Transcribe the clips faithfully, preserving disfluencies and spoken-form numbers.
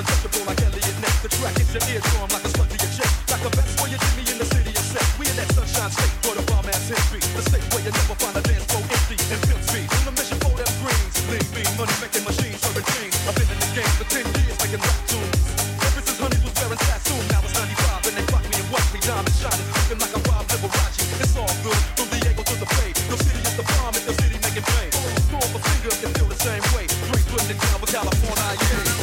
indestructible like Elliot Ness. The track hits your eardrum like a slug to your chest. Like a vest for your Jimmy in the city of sex. We in that sunshine state where the bomb ass hit beat. The state where you never find a dance floor empty and pimp speed. On a mission for them greens. Lean bean, money making machines, serving dreams. I've been in the game for ten years making rap tunes. Ever since Honey was wearing Sassoon, now it's ninety-five and they rock me and watch me diamond shining, looking like a Rob Liberace. It's all good from Diego to the Bay. No city is the bomb, if the city making pain. Throw up a finger and feel the same way. Three putting it down with California, yeah.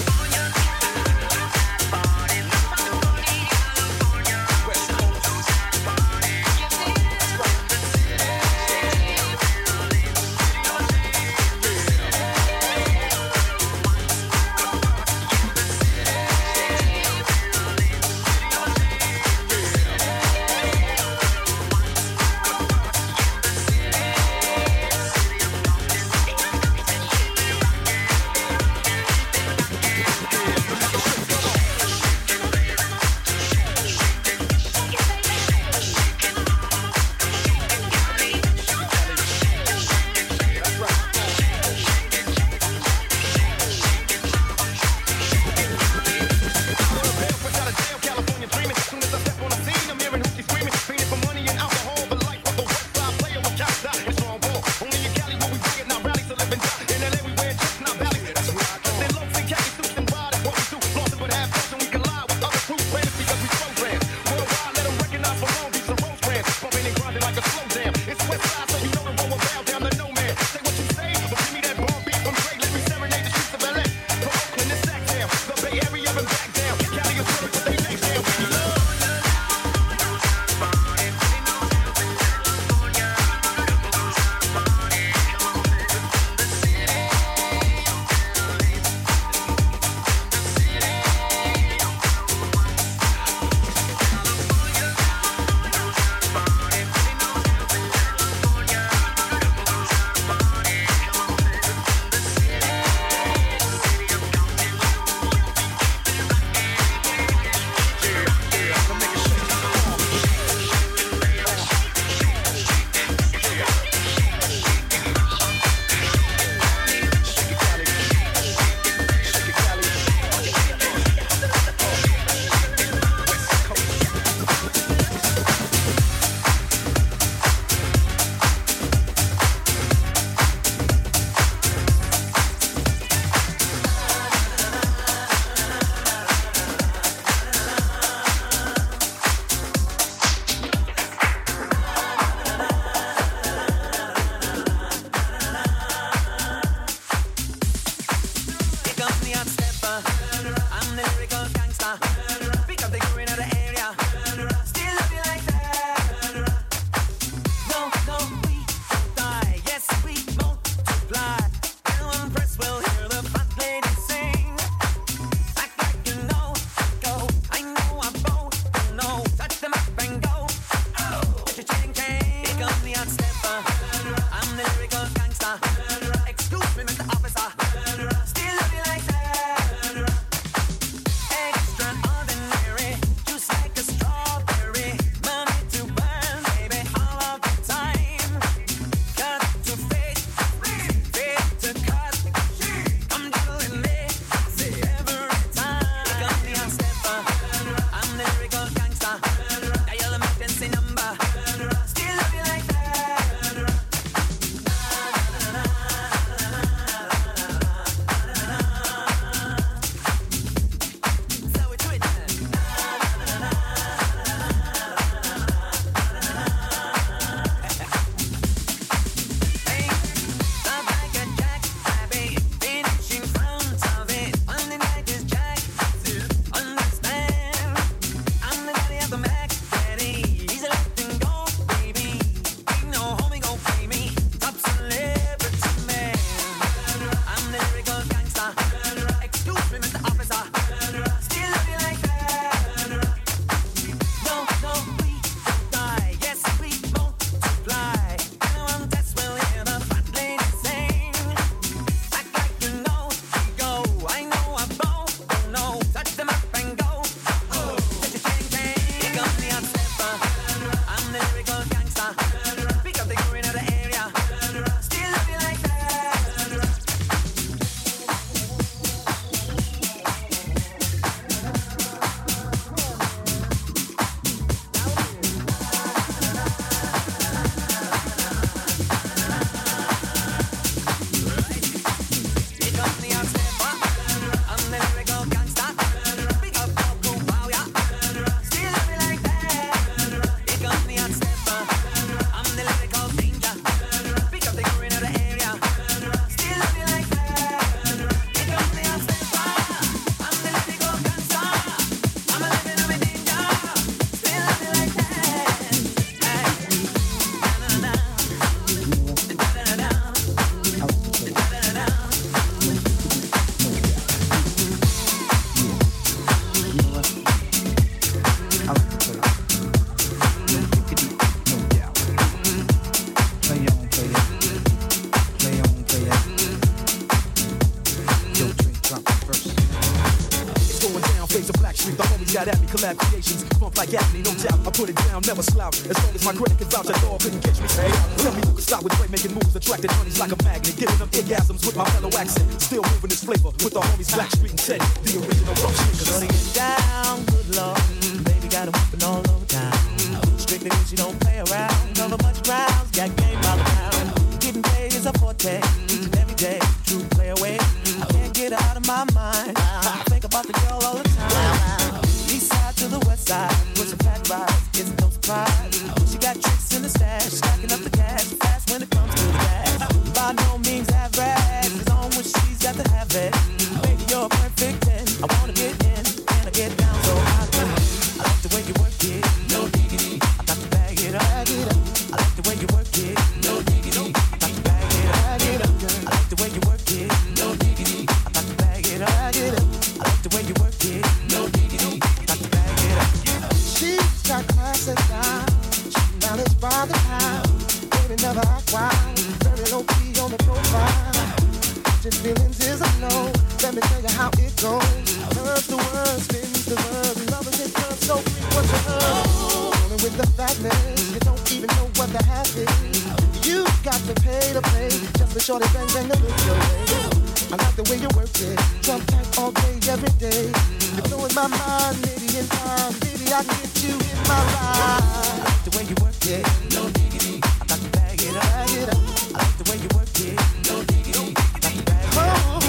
got at me, collab creations, bump like agony, no doubt. I put it down, never slouch. As long as my credit can vouch, a dog couldn't catch me. Hey, tell me who can stop with Dre making moves, attracting honeys like a magnet, giving them orgasms with my mellow accent. Still moving this flavor with the homies Blackstreet and Teddy, the original rough sneakers. Shorty get down, good lord, baby got 'em whipping all over town. Strictly when she don't play around, cover much grounds, got game all around. Getting paid is a forte, each and every day, true play away. I can't get her out of my mind, I think about the girl all the time. East side to the west side, with some fat rides, it's no surprise. She got tricks in the stash, stacking up the cash, fast when it comes to the gas. By no means average, it's on when she's got to have it. Baby, you're a perfect ten, I wanna get in, and I get down so I can. I like the way you work it, no diggity. I got to bag it up, bag it up. I like the way you work it, no diggity. I got to bag it up, bag it up. I like the way you work it, no diggity. I got to bag it up, bag it up. I like the way you work it, no diggity. I got to bag it up. She's got class and style, she managed by the pound. Baby never act wild, very low key on the profile. Just feelings is a no, let me tell you how it goes. Curves the word, spins the verb, loving it comes so free, what's your herb? Rolling with the fatness, you don't even know what the half is. You got to pay to play, just for shorty bang bang to look your way. I like the way you work it, jump tight all day, every day. You're blowing my mind, maybe in time, baby I can get you in my ride. I like the way you work it, no diggity. I got to bag it up, bag it up. I like the way you work it, no diggity. I got to bag it up.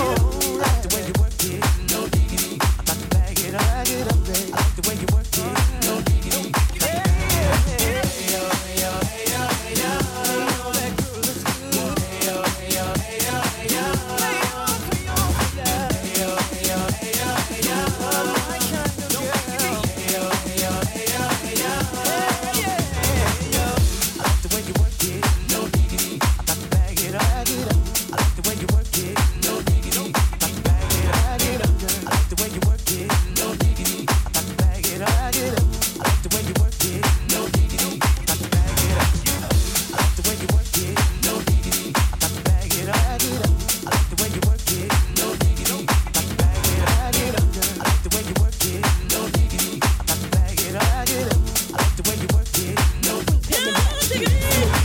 I like the way you work it, no diggity. I got to bag it up, bag it up, babe. I like the way you work it, no diggity. I got to bag it up. Hey yo, hey yo, hey yo, hey yo. That girl looks good. Hey yo, hey yo, hey yo, hey yo. Hey yo, hey yo, hey yo, hey yo, hey yo. My kind of girl. Hey yo, hey yo, hey yo, hey yo. Hey yeah, hey yo. I like the way you work it, no diggity. I got to bag it up, bag it up. I like the way you work it, no diggity. I got to bag it up, bag it up. I like the way you work it, no diggity. I got to bag it up, bag it up. I like the way you work it, no diggity. I got to bag it up. I like the way you work it, no diggity. I got to bag it up, bag it up. I like the way you work it, no diggity. I got to bag it up, bag it up. I like the way you work it, no diggity. I got to bag it up, bag it up. I like the way you work it, no diggity. I like the way you work it,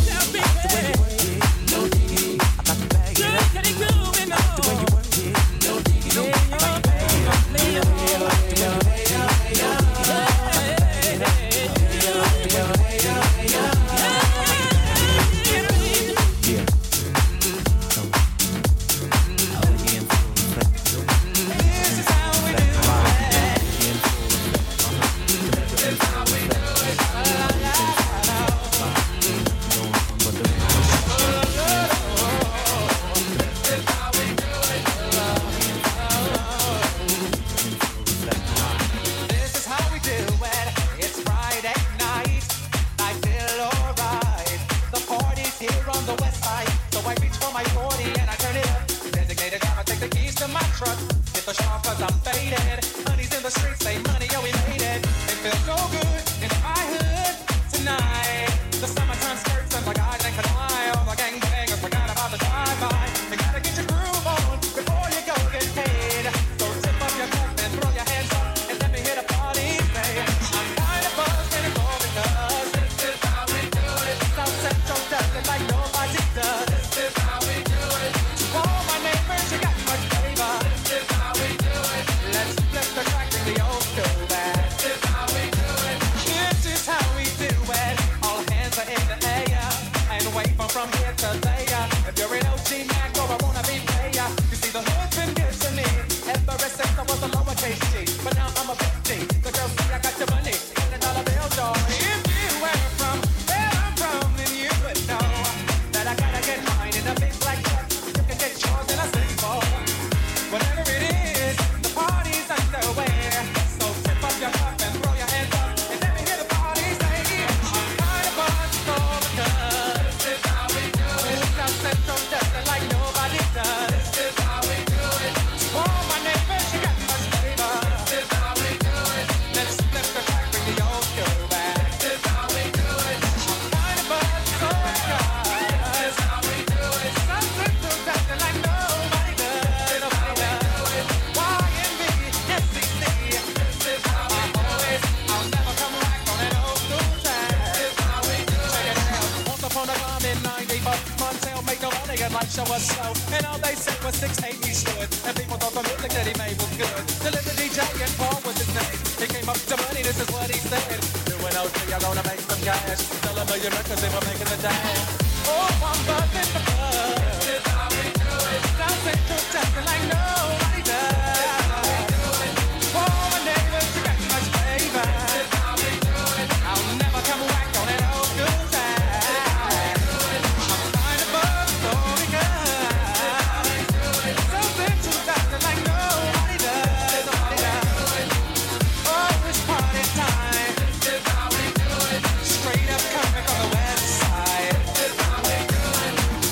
no diggity. I got to bag it up. I like the way you work it, no diggity. I got to bag it up. I like the way you work it, no This is how we do it. It's Friday night. I feel alright. The party's here on the west side. So I reach for my forty and I turn it up. Designated driver, take the keys to my truck. Hit the shop cause I'm faded. Honey's in the streets, say money, yo, we made it. It feels so good in my hood tonight. The summertime skirts and my guys ain't gonna lie. All the gangbangers forgot about the drive-by. You gotta get your groove on before you go get paid. So tip up your cup and throw your hands up and let me hit a party, say. I'm kind of buzzed and it's all because this is how we do it. South Central does it like nobody does. This is how we do it. To all my neighbors, you got much flavor. This is how we do it. Let's flip the track to the old. or so. And all they said was six eight he stood. And people thought the music that he made was good. Delivered D J and Paul was his name. He came up to money, this is what he said. Doing O T, you're gonna make some cash. Sell a million records and we're making a dash. Oh, I'm buzzing the club. This is how we do it. Dancing to dancing like nobody does. Oh, my neighbors, you got much flavor. This is how we do it. I'll never come back on that old school time. I'm fine above story girl. Something to dancing like nobody does. Nobody does. Oh, it's party time. This is how we do it. Straight up coming from the west side. This is how we do it.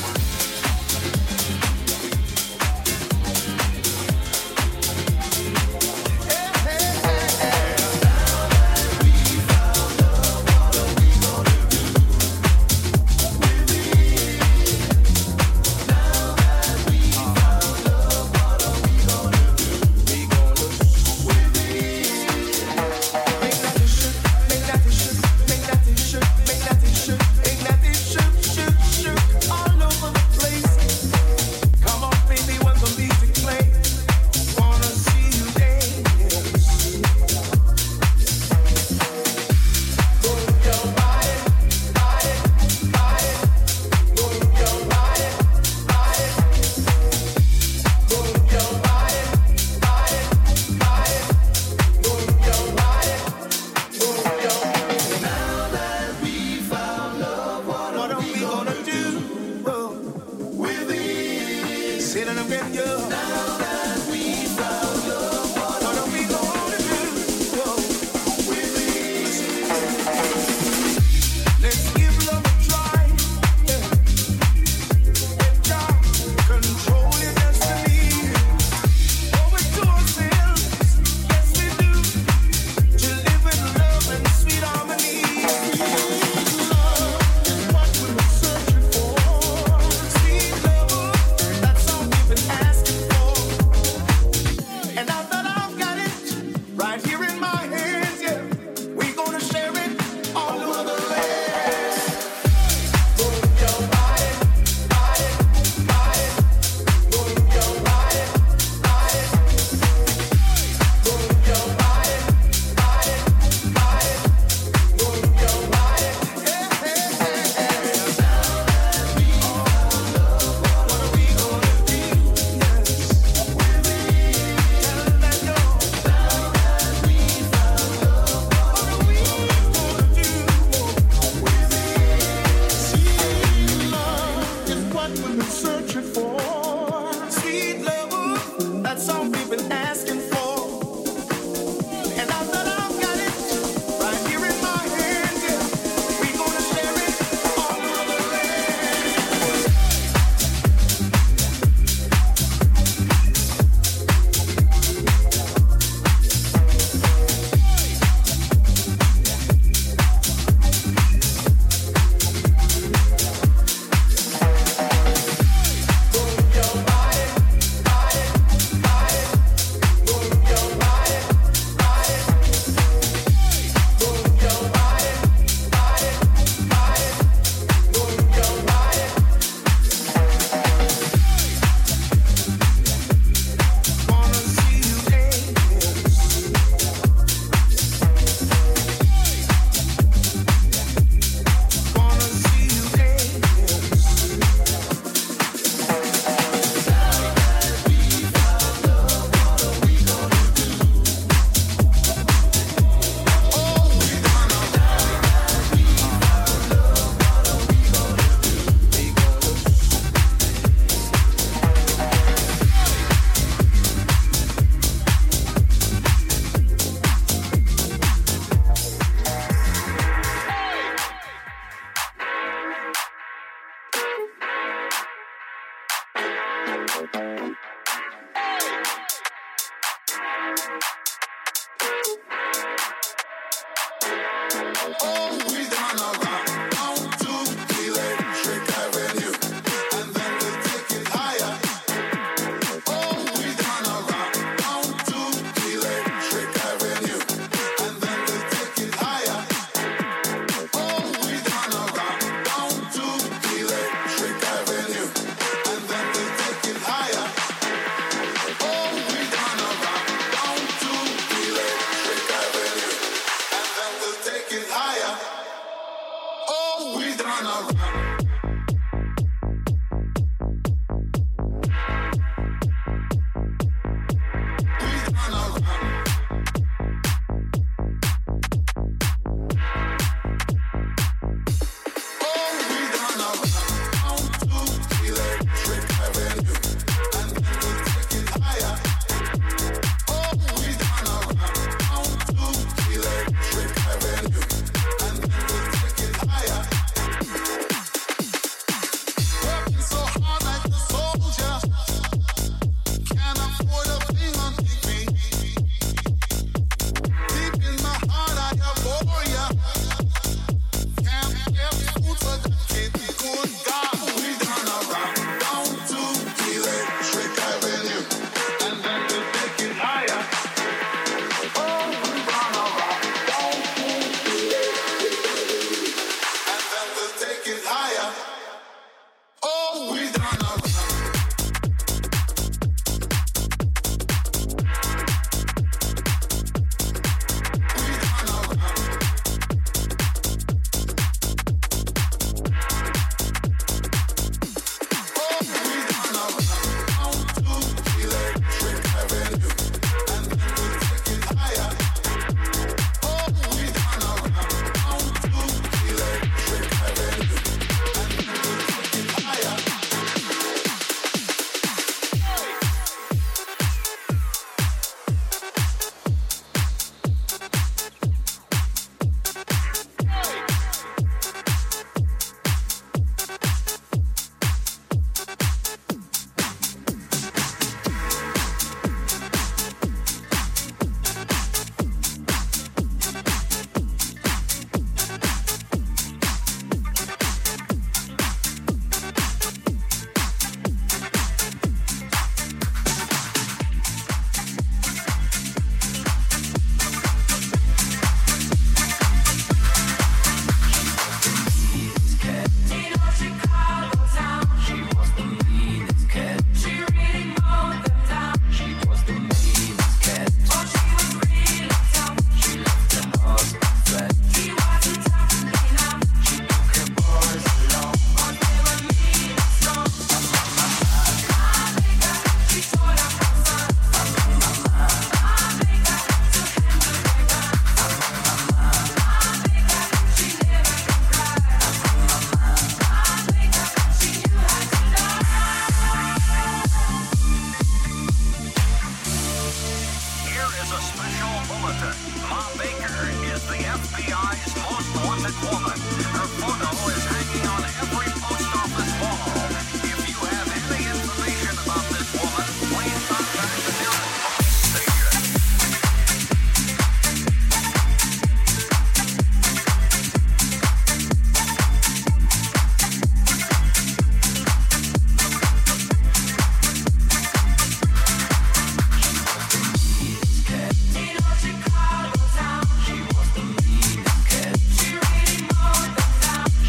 What are we gonna do? With it. Sitting up in you. Now that we found love, what are we gonna do? With it. Let's give love a try. Let God control your destiny. Owe it to ourselves, yes we do, to live with love and sweet harmony. And then Chicago town. She was the meanest cat. She really more than that.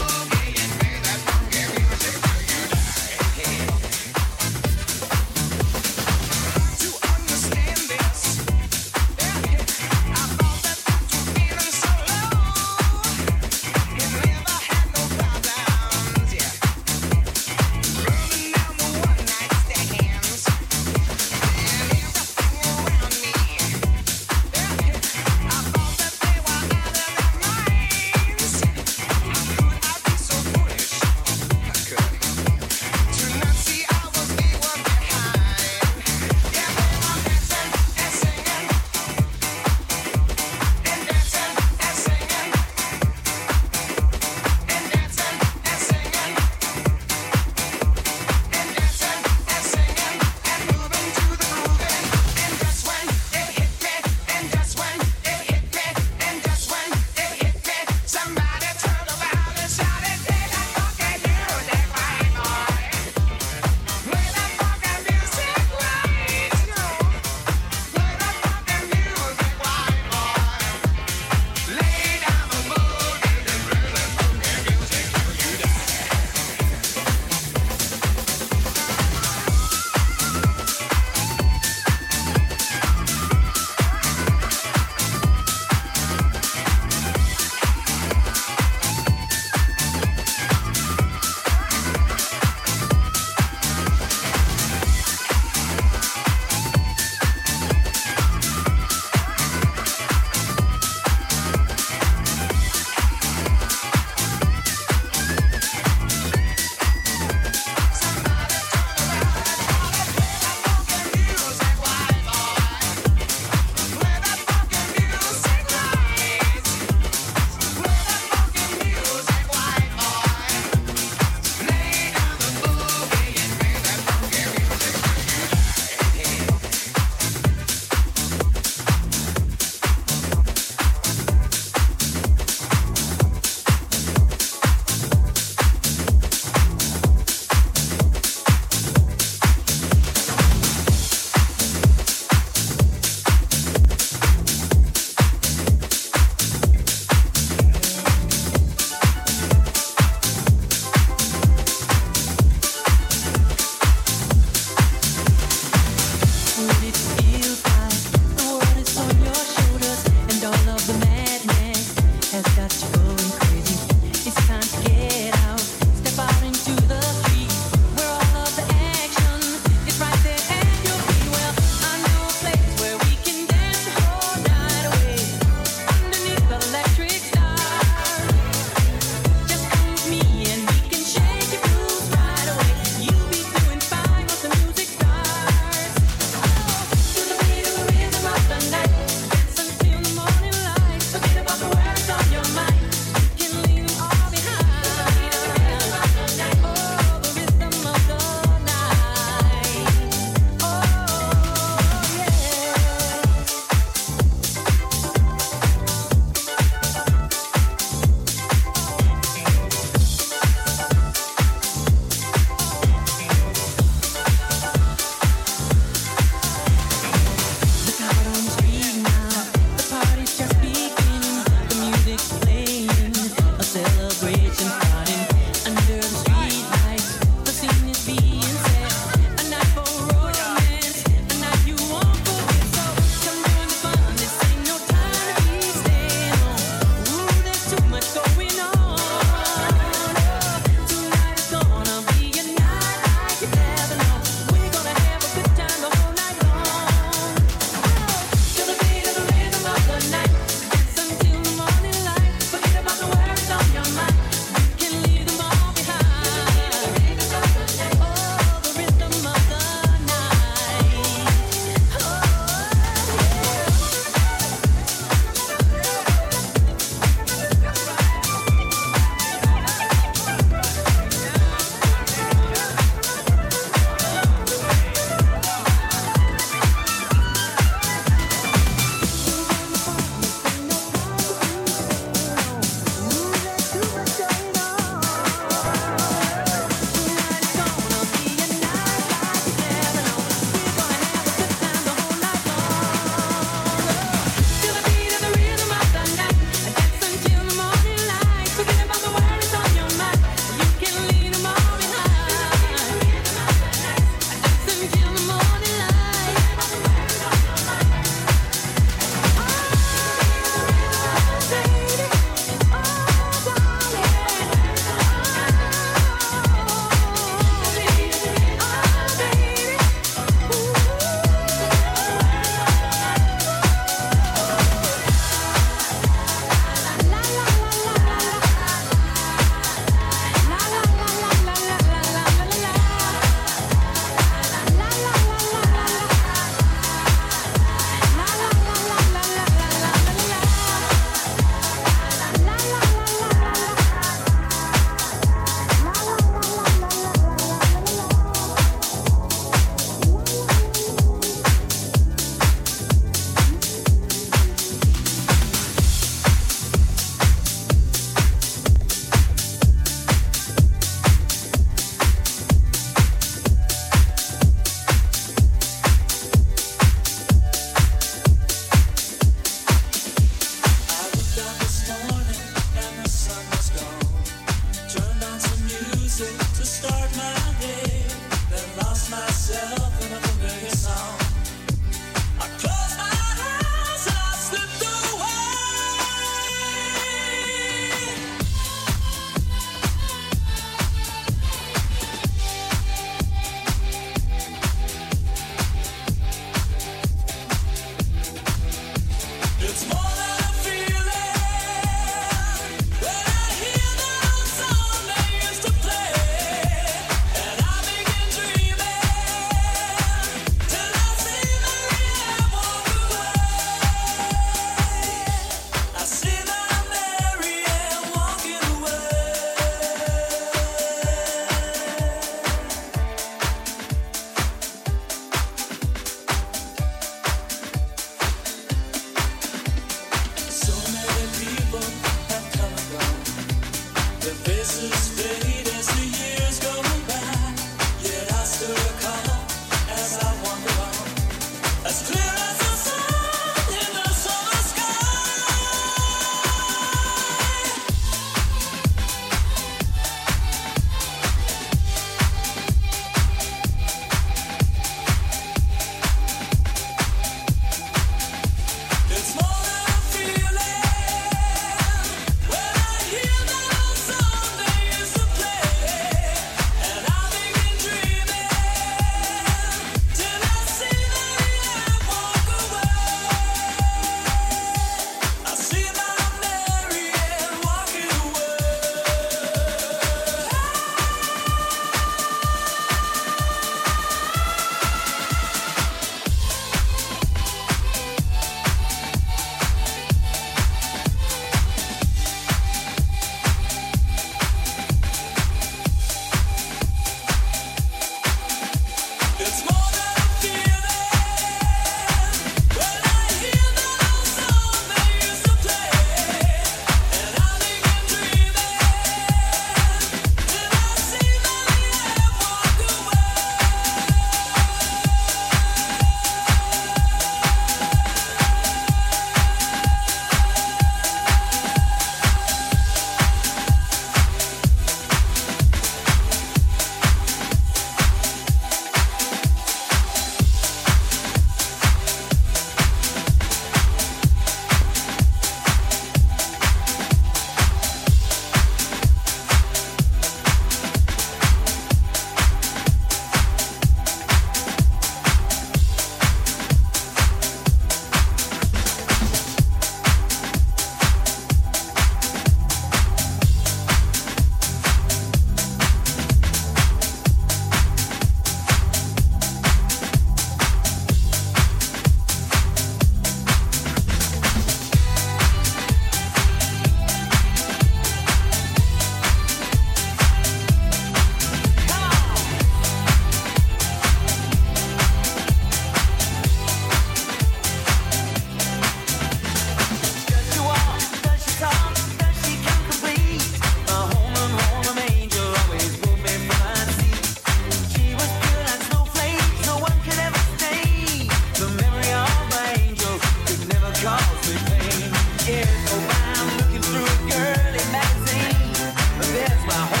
mostly pain. Years go by, I'm looking through a girly magazine. But there's my home.